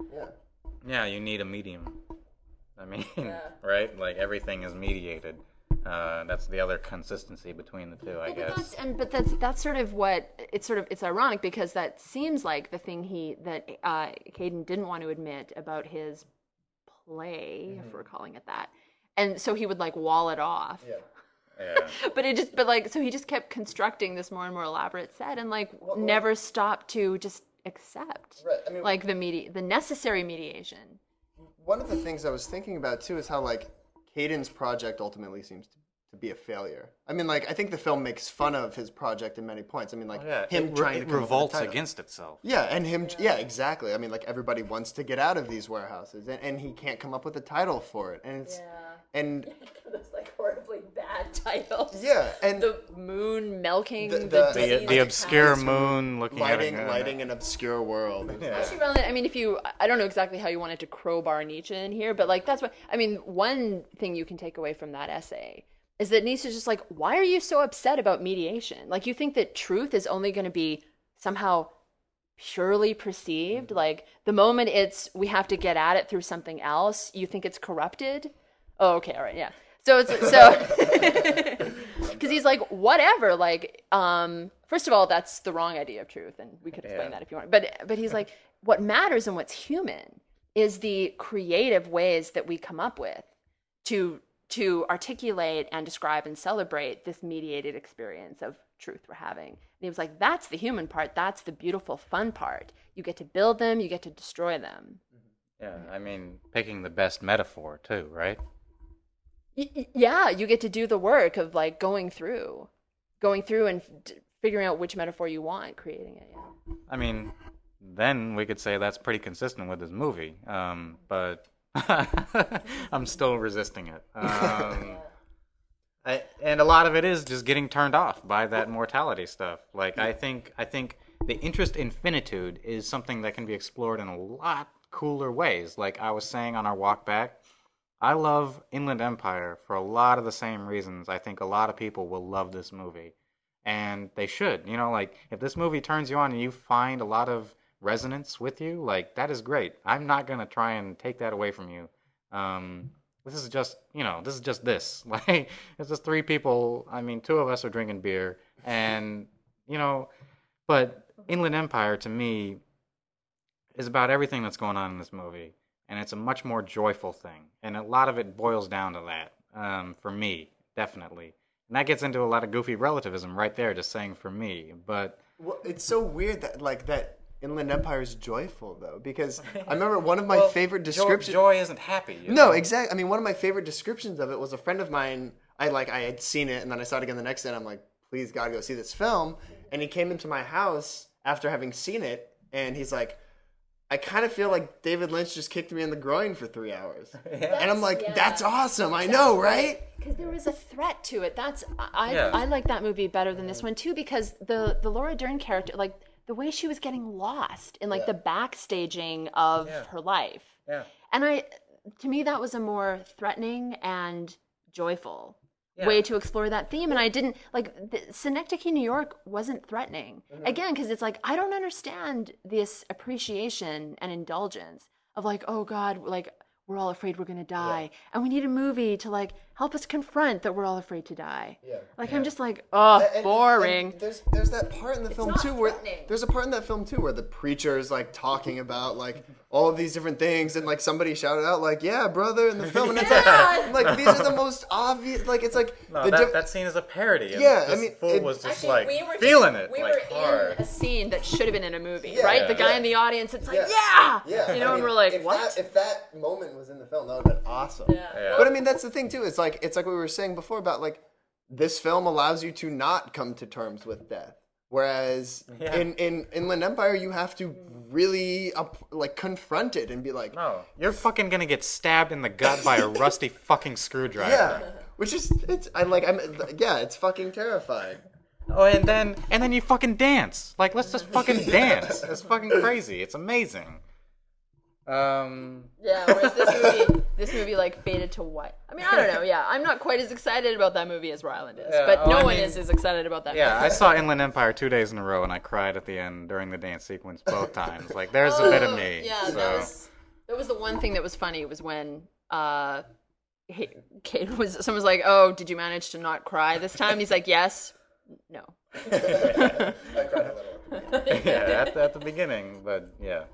Yeah, you need a medium. I mean, right? Like everything is mediated. That's the other consistency between the two, I guess. But that's sort of what it's ironic because that seems like the thing that Caden didn't want to admit about his play, if we're calling it that, and so he would like wall it off. So he just kept constructing this more and more elaborate set and like never stopped to just accept like the necessary mediation. One of the things I was thinking about too is how like Caden's project ultimately seems to be a failure. I mean, like, I think the film makes fun of his project in many points. I mean, like, him trying to come revolts against itself. Yeah, and him, exactly. I mean, like, everybody wants to get out of these warehouses, and he can't come up with a title for it. And it's, and those, like, horribly bad titles. Yeah, and the moon milking the obscure moon looking lighting an obscure world. Actually, I mean, I don't know exactly how you wanted to crowbar Nietzsche in here, but, like, that's what, I mean, one thing you can take away from that essay is that Nietzsche's just like, why are you so upset about mediation? Like, you think that truth is only going to be somehow purely perceived? Like, the moment we have to get at it through something else, you think it's corrupted? Oh, okay, all right, yeah. So because he's like, whatever, like, first of all, that's the wrong idea of truth, and we could explain that if you want. But he's like, what matters and what's human is the creative ways that we come up with to articulate and describe and celebrate this mediated experience of truth we're having. And he was like, that's the human part. That's the beautiful, fun part. You get to build them. You get to destroy them. Yeah, I mean, picking the best metaphor, too, right? Yeah, you get to do the work of, like, going through and figuring out which metaphor you want, creating it, yeah. I mean, then we could say that's pretty consistent with this movie, but I'm still resisting it. And a lot of it is just getting turned off by that mortality stuff. Like, I think the interest in finitude is something that can be explored in a lot cooler ways. Like I was saying on our walk back, I love Inland Empire for a lot of the same reasons. I think a lot of people will love this movie. And they should. You know, like, if this movie turns you on and you find a lot of resonance with you, like that is great. I'm not gonna try and take that away from you. This is just, this is just this. Like, it's just three people. I mean, two of us are drinking beer, and but Inland Empire to me is about everything that's going on in this movie, and it's a much more joyful thing, and a lot of it boils down to that. For me, definitely, and that gets into a lot of goofy relativism right there, just saying for me. But well, it's so weird that Inland Empire is joyful though, because I remember one of my favorite descriptions. Joy isn't happy. No, exactly. I mean, one of my favorite descriptions of it was a friend of mine. I had seen it, and then I saw it again the next day, and I'm like, please God, go see this film. And he came into my house after having seen it, and he's like, I kind of feel like David Lynch just kicked me in the groin for 3 hours. Yeah. And I'm like, that's awesome. I know, right? Because there was a threat to it. I like that movie better than this one too, because the Laura Dern character, like the way she was getting lost in like the backstaging of her life. Yeah. And to me, that was a more threatening and joyful way to explore that theme. And I didn't like Synecdoche, New York wasn't threatening again, because it's like, I don't understand this appreciation and indulgence of like, oh God, like we're all afraid we're going to die. And we need a movie to like help us confront that we're all afraid to die. Yeah. Like, I'm just like, boring. And there's that part in the film too where there's a part in that film too where the preacher is like talking about like all of these different things, and like somebody shouted out like, yeah, brother, in the film, and it's like these are the most obvious, like it's like that scene is a parody. Yeah, I mean, fool was just like feeling it. We like, were hard. in a scene that should have been in a movie, right? The guy in the audience, it's like, and we're like, what? If that moment was in the film, that would have been awesome. Yeah. But I mean, that's the thing too. It's like what we were saying before about like this film allows you to not come to terms with death. Whereas in Inland Empire, you have to really like confront it and be like, no, you're fucking gonna get stabbed in the gut by a rusty fucking screwdriver. Yeah, which is it's fucking terrifying. Oh, and then you fucking dance. Like, let's just fucking dance. It's fucking crazy. It's amazing. Whereas this movie like faded to white. I mean, I don't know. Yeah, I'm not quite as excited about that movie as Ryland is, but no one is as excited about that. Yeah, movie. I saw Inland Empire 2 days in a row, and I cried at the end during the dance sequence both times. Like, there's a bit of me. Yeah, so. that was the one thing that was funny was when Kate someone's like, "Oh, did you manage to not cry this time?" He's like, "Yes, no." I cried a little. At the beginning, but yeah.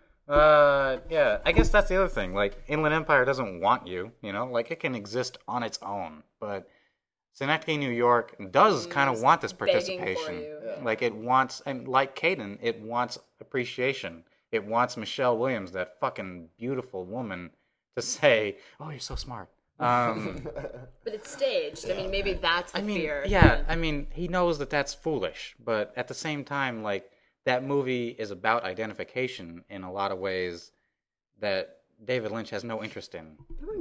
I guess that's the other thing. Like, Inland Empire doesn't want you, like it can exist on its own, but Synecdoche, New York does kind of want this participation. Like, it wants, and like Caden, it wants appreciation. It wants Michelle Williams, that fucking beautiful woman, to say, "Oh, you're so smart." But it's staged. I mean, maybe that's the fear. Yeah, I mean, he knows that that's foolish, but at the same time, like, that movie is about identification in a lot of ways that David Lynch has no interest in.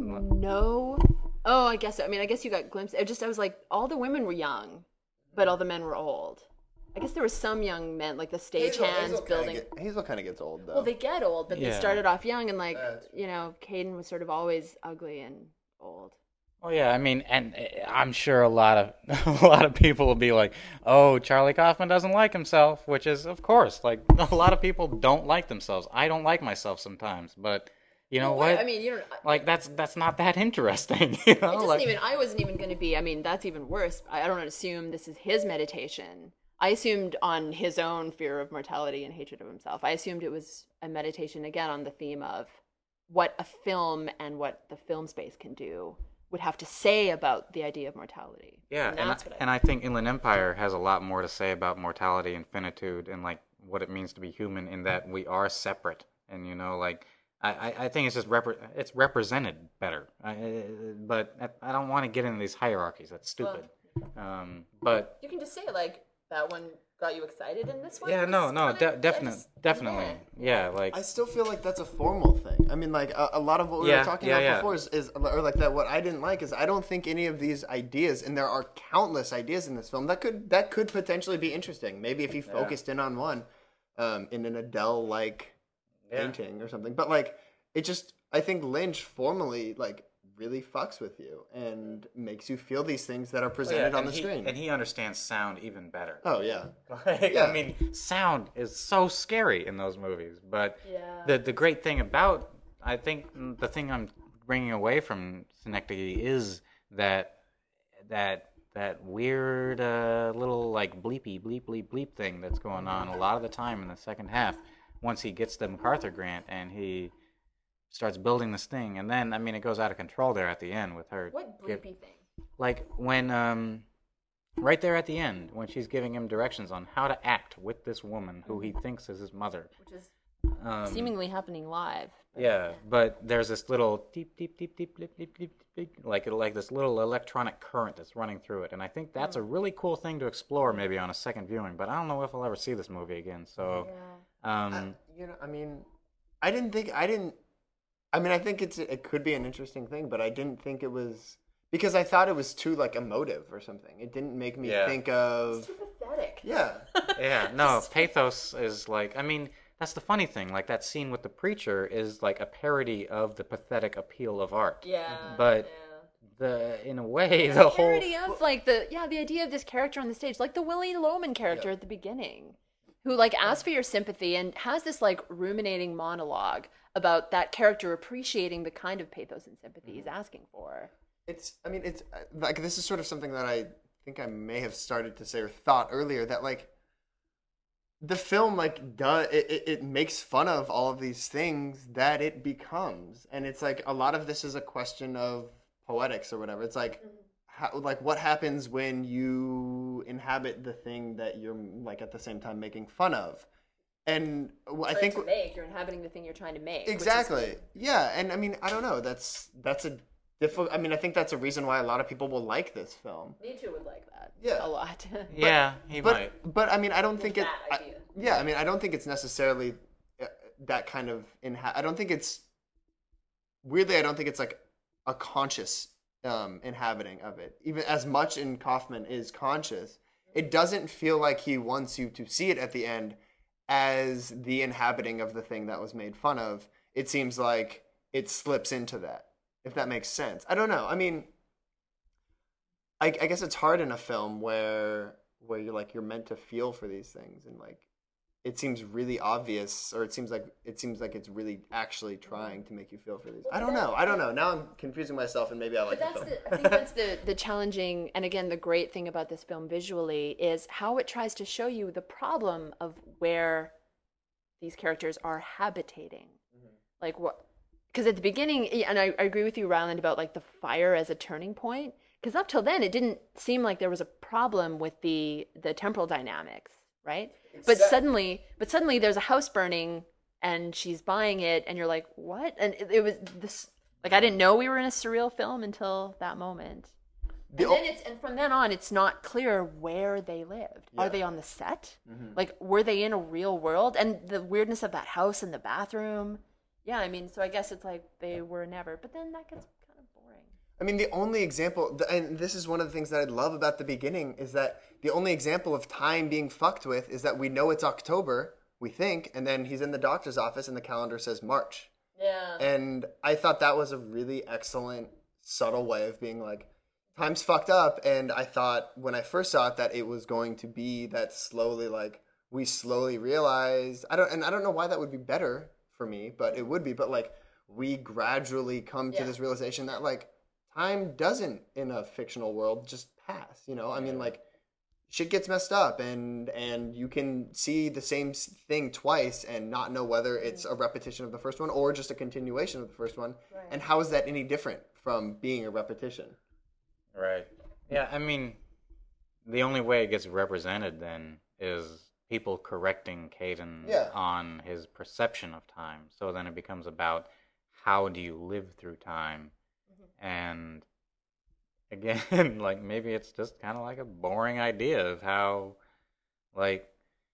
I guess so. I mean, I guess you got glimpses. I was like, all the women were young, but all the men were old. I guess there were some young men, like the stagehands building. Hazel kind of gets old, though. Well, they get old, but they started off young, and like, Caden was sort of always ugly and old. Oh yeah, I mean, and I'm sure a lot of people will be like, "Oh, Charlie Kaufman doesn't like himself," which is, of course, like a lot of people don't like themselves. I don't like myself sometimes, but you know what? I mean, you don't like that's not that interesting. I wasn't even going to be. I mean, that's even worse. I don't assume this is his meditation. I assumed on his own fear of mortality and hatred of himself. I assumed it was a meditation again on the theme of what a film and what the film space can do would have to say about the idea of mortality. Yeah, and I think Inland Empire has a lot more to say about mortality and finitude and like what it means to be human, in that we are separate, and like I think it's just it's represented better. But I don't want to get into these hierarchies. That's stupid. But you can just say like that one got you excited, and this one. Yeah, definitely. Yeah, like I still feel like that's a formal thing. I mean, like a lot of what we were talking about before is or like that. What I didn't like is I don't think any of these ideas, and there are countless ideas in this film that could potentially be interesting. Maybe if you focused in on one, in an Adele-like painting or something. But like it just, I think Lynch formally like really fucks with you and makes you feel these things that are presented on the screen. And he understands sound even better. Oh yeah. I mean, sound is so scary in those movies. But the great thing about, I think, the thing I'm bringing away from Synecdoche is that weird little like bleepy bleep bleep bleep thing that's going on a lot of the time in the second half. Once he gets the MacArthur grant and he starts building this thing, and then I mean it goes out of control there at the end with her. What bleepy thing? Like when right there at the end when she's giving him directions on how to act with this woman who he thinks is his mother, which is seemingly happening live. Yeah, but there's this little deep, deep, deep, deep, deep, deep, deep, deep, like this little electronic current that's running through it, and I think that's a really cool thing to explore maybe on a second viewing. But I don't know if I'll ever see this movie again. So, I think it could be an interesting thing, but I didn't think it was because I thought it was too like emotive or something. It didn't make me think of. It's too pathetic. Yeah. Yeah. No, pathos is like. I mean. That's the funny thing. Like that scene with the preacher is like a parody of the pathetic appeal of art. Yeah. But in a way, the whole parody of like the idea of this character on the stage, like the Willie Loman character at the beginning, who like asks for your sympathy and has this like ruminating monologue about that character appreciating the kind of pathos and sympathy he's asking for. It's like this is sort of something that I think I may have started to say or thought earlier that like. The film it makes fun of all of these things that it becomes, and it's like a lot of this is a question of poetics or whatever. It's like what happens when you inhabit the thing that you're like at the same time making fun of, and I think you're inhabiting the thing you're trying to make. Exactly, yeah, and I mean I don't know. That's a difficult. I mean I think that's a reason why a lot of people will like this film. Me too would like that. Yeah, a lot. He might. But I mean I don't think it. Idea. I mean, I don't think it's necessarily that kind of I don't think it's weirdly. I don't think it's like a conscious inhabiting of it. Even as much in Kaufman is conscious, it doesn't feel like he wants you to see it at the end as the inhabiting of the thing that was made fun of. It seems like it slips into that, if that makes sense. I don't know. I mean, I guess it's hard in a film where you're meant to feel for these things and like. It seems really obvious, or it seems like it's really actually trying to make you feel for these. I don't know. Now I'm confusing myself, and maybe I like the film. I think that's the challenging, and again, the great thing about this film visually is how it tries to show you the problem of where these characters are habitating. Mm-hmm. Like what? Because at the beginning, and I agree with you, Ryland, about like the fire as a turning point. Because up till then, it didn't seem like there was a problem with the temporal dynamics, right? But suddenly there's a house burning and she's buying it and you're like, what? And it was this, like, I didn't know we were in a surreal film until that moment. And from then on, it's not clear where they lived. Yeah. Are they on the set? Mm-hmm. Like, were they in a real world? And the weirdness of that house and the bathroom. Yeah, I mean, so I guess it's like they were never, but then that gets kind of boring. I mean, the only example, and this is one of the things that I love about the beginning, is that the only example of time being fucked with is that we know it's October, we think, and then he's in the doctor's office and the calendar says March. Yeah. And I thought that was a really excellent, subtle way of being like, time's fucked up. And I thought when I first saw it that it was going to be that slowly, like, we slowly realized, I don't know why that would be better for me, but it would be, but like, we gradually come to this realization that like, time doesn't in a fictional world just pass, you know? I mean, like, shit gets messed up and you can see the same thing twice and not know whether it's a repetition of the first one or just a continuation of the first one. Right. And how is that any different from being a repetition? Right. Yeah, I mean, the only way it gets represented then is people correcting Caden on his perception of time. So then it becomes about how do you live through time? Mm-hmm. And again, like, maybe it's just kind of like a boring idea of how, like,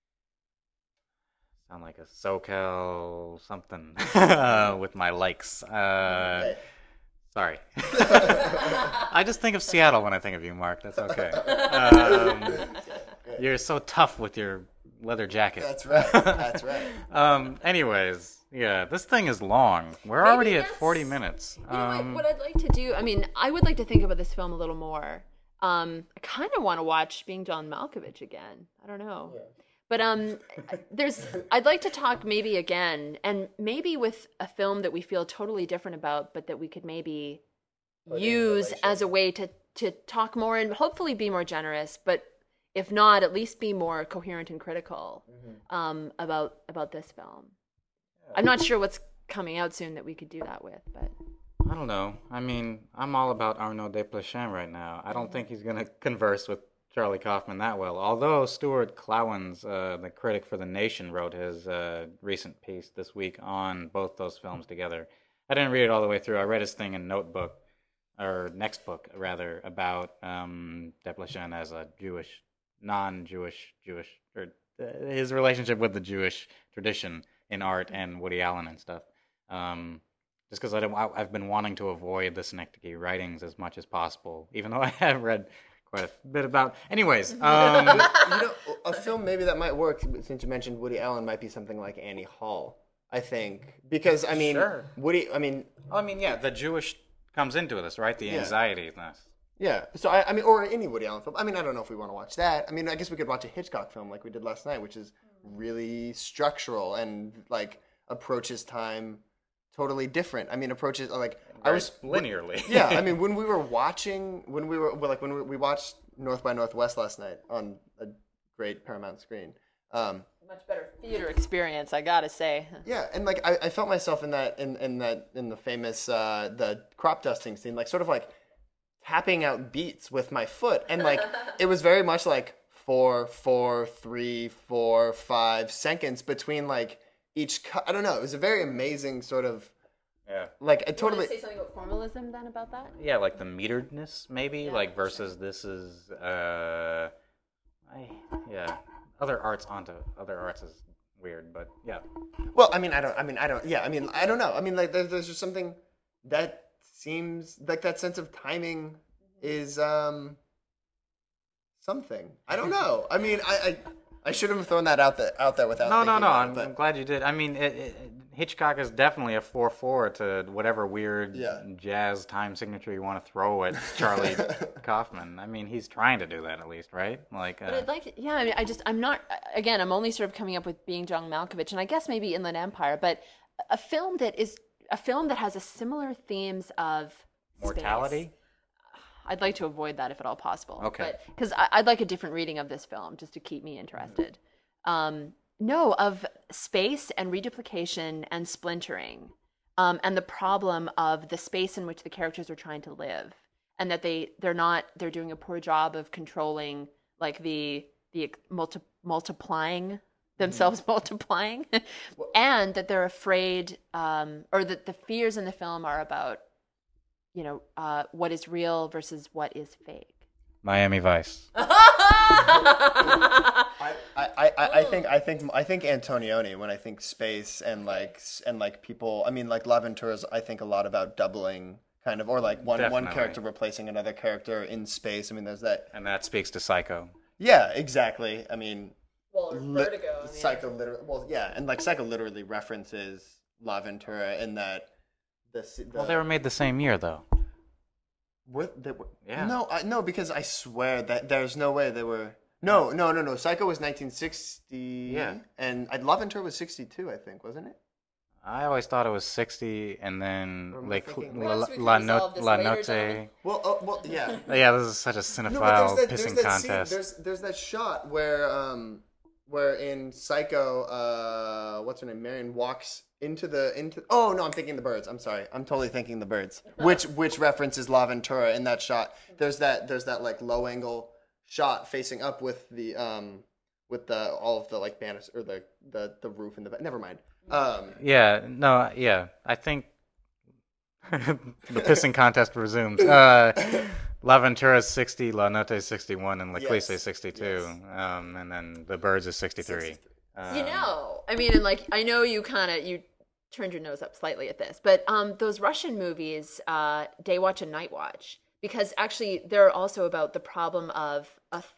sound like a SoCal something with my likes. Sorry. I just think of Seattle when I think of you, Mark. That's okay. You're so tough with your leather jacket. That's right. That's right. Anyways, yeah, this thing is long. We're Maybe already at that's- 40 minutes. You know what I'd like to do? I mean, I would like to think about this film a little more. I kind of want to watch Being John Malkovich again. I don't know. But I'd like to talk maybe again, and maybe with a film that we feel totally different about, but that we could maybe use as a way to talk more and hopefully be more generous, but if not, at least be more coherent and critical about this film. I'm not sure what's coming out soon that we could do that with, but I don't know. I mean, I'm all about Arnaud Desplechin right now. I don't think he's going to converse with Charlie Kaufman that well. Although Stuart Klawans, the critic for The Nation, wrote his recent piece this week on both those films together. I didn't read it all the way through. I read his thing in Notebook, or Next Book, rather, about Desplechin as a Jewish, non-Jewish, or his relationship with the Jewish tradition in art and Woody Allen and stuff. Just because I've been wanting to avoid the Synecdoche writings as much as possible, even though I have read quite a bit about. Anyways, A film maybe that might work, since you mentioned Woody Allen, might be something like Annie Hall. I think because I mean Sure. Woody. I mean yeah, the Jewish comes into this, right? The anxiety in this. yeah. So I mean, or any Woody Allen film. I mean, I don't know if we want to watch that. I mean, I guess we could watch a Hitchcock film like we did last night, which is really structural and like approaches time totally different. I mean, approaches like I was linearly. yeah. I mean, when we watched North by Northwest last night on a great Paramount screen. much better theater experience, I gotta say. Yeah, and like I felt myself in the famous the crop dusting scene, like sort of like tapping out beats with my foot, and like it was very much like 4, 4, 3, 4, 5 seconds between like each cut. I don't know. It was a very amazing sort of like I totally. You want to say something about formalism then about that? Yeah, like the meteredness maybe, like versus this is other arts onto other arts is weird, but yeah. Well, I don't know. I mean, like there's just something that seems like that sense of timing is something. I don't know. I mean, I should have thrown that out there without. No. About I'm glad you did. I mean, Hitchcock is definitely a 4/4 to whatever weird jazz time signature you want to throw at Charlie Kaufman. I mean, he's trying to do that at least, right? Like, but I'd like to, yeah. I mean, I'm not. Again, I'm only sort of coming up with Being John Malkovich, and I guess maybe Inland Empire, but a film that has a similar themes of mortality. Space. I'd like to avoid that if at all possible. Okay. Because I'd like a different reading of this film just to keep me interested. No, of space and reduplication and splintering, and the problem of the space in which the characters are trying to live, and that they're doing a poor job of controlling like the multiplying themselves multiplying, and that they're afraid, or that the fears in the film are about, what is real versus what is fake. Miami Vice. I think Antonioni, when I think space and like people, I mean like La Ventura's, I think a lot about doubling kind of, or like one character replacing another character in space. I mean there's that, and that speaks to Psycho. Yeah, exactly. I mean, Vertigo. Psycho literally, and like Psycho literally references La Ventura in that. Well, they were made the same year though. Yeah. No, because I swear that there's no way they were. No. Psycho was 1960. Yeah. And La Ventura was 62, I think, wasn't it? I always thought it was 60, and then like La Notte. Well, yeah. Yeah, this is such a cinephile pissing contest. There's that shot where in Psycho, what's her name? Marion walks into. Oh no, I'm thinking The Birds. I'm sorry, I'm totally thinking The Birds. Which references La Ventura in that shot. There's that like low angle shot facing up with the all of the like banners or the roof in the back. Never mind. I think the pissing contest resumes. La Ventura is 60, La Notte is 61, and La Clise is 62. Yes. And then The Birds is 63. I mean, and like, I know you turned your nose up slightly at this, but those Russian movies, Day Watch and Night Watch, because actually they're also about the problem of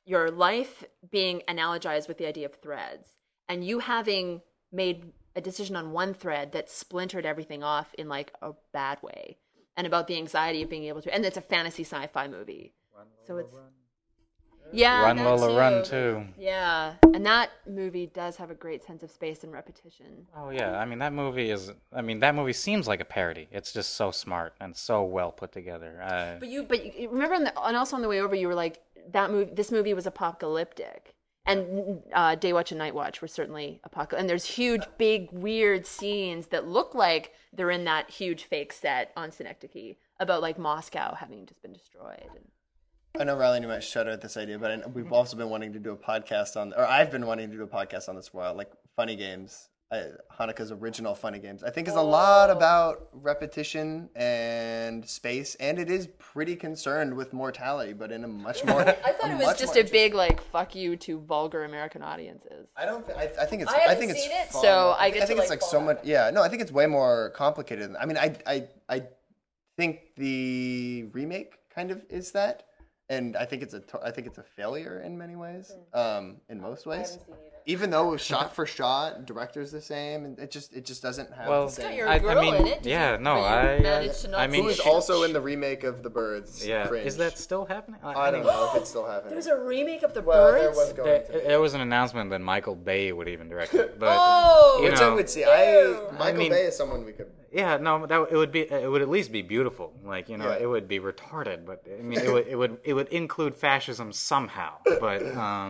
your life being analogized with the idea of threads, and you having made a decision on one thread that splintered everything off in like a bad way, and about the anxiety of being able to, and it's a fantasy sci-fi movie. So it's yeah, Run that Lola too. Run too. Yeah, and that movie does have a great sense of space and repetition. Oh yeah, I mean that movie seems like a parody. It's just so smart and so well put together. But you remember, and also on the way over, you were like, this movie was apocalyptic, and Day Watch and Night Watch were certainly apocalyptic. And there's huge, big, weird scenes that look like they're in that huge fake set on Synecdoche about like Moscow having just been destroyed. I know, Riley, you might shudder at this idea, but we've also been wanting to do a podcast on, or I've been wanting to do a podcast on this for a while, like Funny Games, Hanukkah's original Funny Games. I think is a lot about repetition and space, and it is pretty concerned with mortality, but in a much more. I thought it was just a big like fuck you to vulgar American audiences. I don't. I think it's. I haven't think it's seen it, fun. so I I get think to, it's like, like so fall much. back. Yeah. No, I think it's way more complicated. I mean, I think the remake kind of is that. And I think it's a failure in many ways, in most ways. Even though shot for shot, director's the same, and it just doesn't have the same. You're a girl in it. Yeah, no, Who is also in the remake of The Birds? Yeah, Cringe. is that still happening? I don't know if it's still happening. There's a remake of The Well, there Birds. was going to be. There was an announcement that Michael Bay would even direct it, but Oh! you Which know, I would see. Michael mean- Bay is someone we could. yeah, no, it would at least be beautiful. Like, you know, Yeah. it would be retarded, but I mean, it would include fascism somehow. But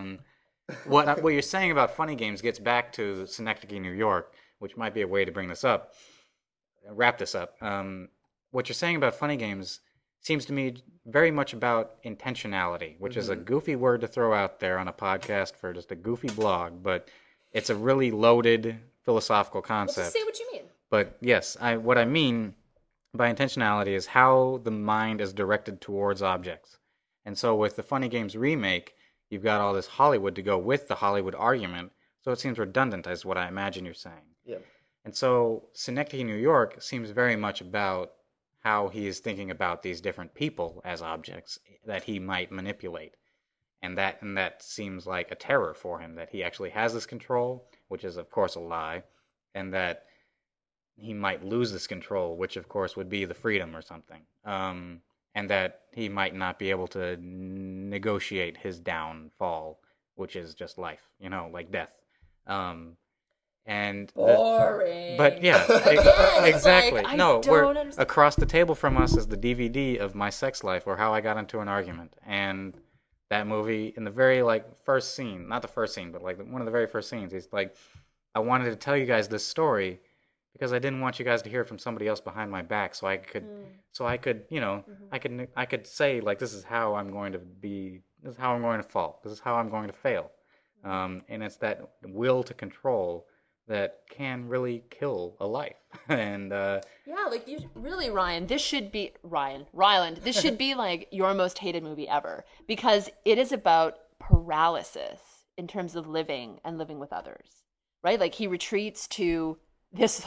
what you're saying about Funny Games gets back to Synecdoche, New York, which might be a way to wrap this up. What you're saying about Funny Games seems to me very much about intentionality, which is a goofy word to throw out there on a podcast for just a goofy blog, but it's a really loaded philosophical concept. Just say what you mean. But yes, what I mean by intentionality is how the mind is directed towards objects. And so with the Funny Games remake, you've got all this Hollywood to go with the Hollywood argument, so it seems redundant, is what I imagine you're saying. Yeah. And so Synecdoche, New York seems very much about how he is thinking about these different people as objects that he might manipulate. And that seems like a terror for him, that he actually has this control, which is of course a lie, and that he might lose this control, which of course would be the freedom or something. And that he might not be able to negotiate his downfall, which is just life, you know, like death. Boring. But yeah, it's exactly. like, I no, don't understand. across the table from us is the DVD of My Sex Life, or How I Got Into an Argument, and that movie in the very first scene, not the first scene, but one of the very first scenes, he's like, I wanted to tell you guys this story because I didn't want you guys to hear it from somebody else behind my back, so I could, you know, I could say like, this is how I'm going to be, this is how I'm going to fall, this is how I'm going to fail, and it's that will to control that can really kill a life. And Yeah, like you really, Ryan. This should be Ryland. This should be like your most hated movie ever, because it is about paralysis in terms of living and living with others, right? Like he retreats to this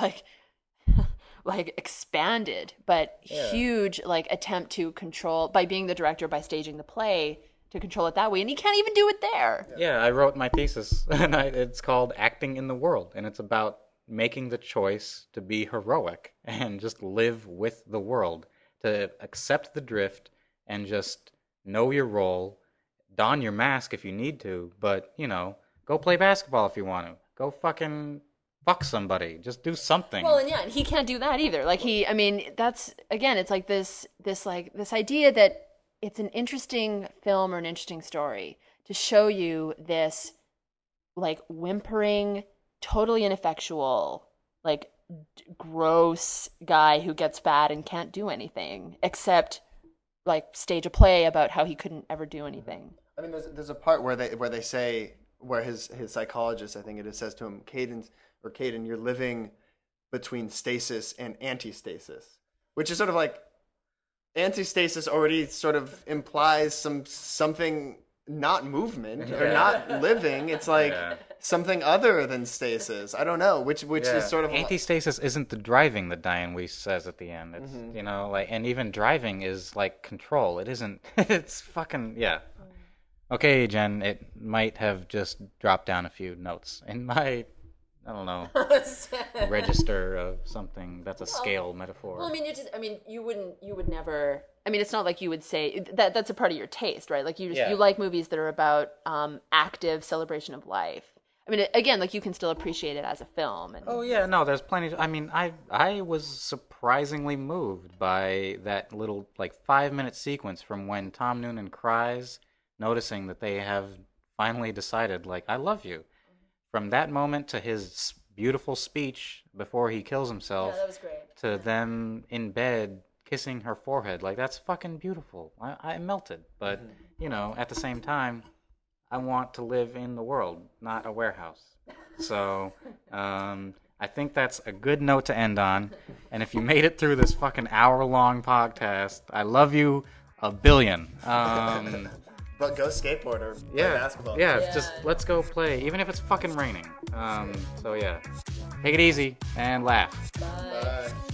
like expanded but huge like attempt to control by being the director, by staging the play to control it that way, and he can't even do it there. yeah, I wrote my thesis, and it's called Acting in the World, and it's about making the choice to be heroic and just live with the world, to accept the drift and just know your role, don your mask if you need to, but, you know, go play basketball if you want to. Go fucking fuck somebody. Just do something. Well, and and he can't do that either. Like that's again, it's like this idea that it's an interesting film or an interesting story to show you this like whimpering, totally ineffectual, like gross guy who gets fat and can't do anything except like stage a play about how he couldn't ever do anything. I mean, there's a part where they say, where his psychologist, I think it is, says to him, Caden, you're living between stasis and anti-stasis, which is sort of like, anti-stasis already sort of implies something not movement or not living. It's like something other than stasis. I don't know, which is sort of anti-stasis isn't the driving that Diane Weiss says at the end. It's you know, like, and even driving is like control. It isn't. It's fucking Okay, Jen, it might have just dropped down a few notes in my, I don't know, register of something. That's a scale metaphor. Well, I mean, you would never. I mean, it's not like you would say that that's a part of your taste, right? Like you like movies that are about active celebration of life. I mean, again, like you can still appreciate it as a film. And, Oh yeah, no, there's plenty. I mean, I was surprisingly moved by that little like 5-minute sequence from when Tom Noonan cries, noticing that they have finally decided, like, I love you. From that moment to his beautiful speech before he kills himself, yeah, that was great. to them in bed kissing her forehead, like that's fucking beautiful. I melted, but you know, at the same time, I want to live in the world, not a warehouse. So, I think that's a good note to end on. And if you made it through this fucking hour-long podcast, I love you a billion. But go skateboard or play basketball. Yeah, just let's go play, even if it's fucking raining. So yeah, take it easy and laugh. Bye. Bye.